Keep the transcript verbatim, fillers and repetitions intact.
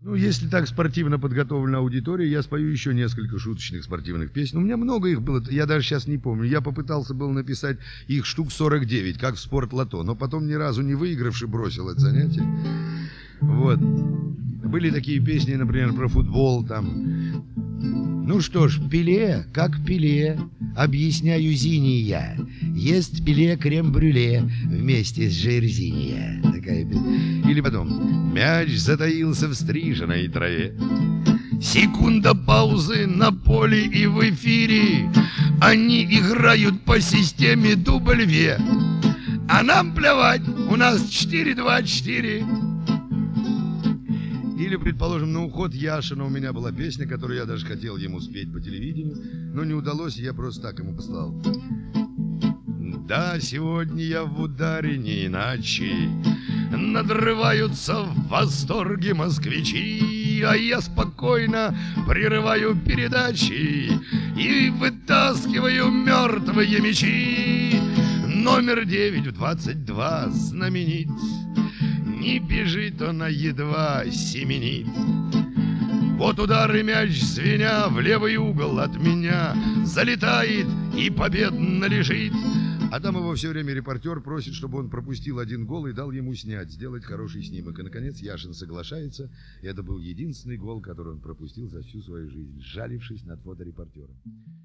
Ну, если так спортивно подготовлена аудитория, я спою еще несколько шуточных спортивных песен. У меня много их было, я даже сейчас не помню. Я попытался был написать их штук сорок девять, как в спорт-лото, но потом ни разу не выигравший бросил это занятие. Вот. Были такие песни, например, про футбол, там. Ну что ж, Пеле, как Пеле, объясняю Зине я, ест Пеле крем-брюле вместе с Жирзинья. Такая песня. Или потом, мяч затаился в стриженной траве. Секунда паузы на поле и в эфире. Они играют по системе дубль-ве. А нам плевать, у нас четыре-два-четыре. Или, предположим, на уход Яшина у меня была песня, которую я даже хотел ему спеть по телевидению, но не удалось, и я просто так ему послал. Да, сегодня я в ударе не иначе. Надрываются в восторге москвичи, а я спокойно прерываю передачи и вытаскиваю мертвые мячи. Номер девять в двадцать два знаменит. Не бежит он, а едва семенит. Вот удар и мяч, звеня в левый угол от меня, залетает и победно лежит. А там его все время репортер просит, чтобы он пропустил один гол и дал ему снять, сделать хороший снимок. И, наконец, Яшин соглашается. И это был единственный гол, который он пропустил за всю свою жизнь, сжалившись над фоторепортером.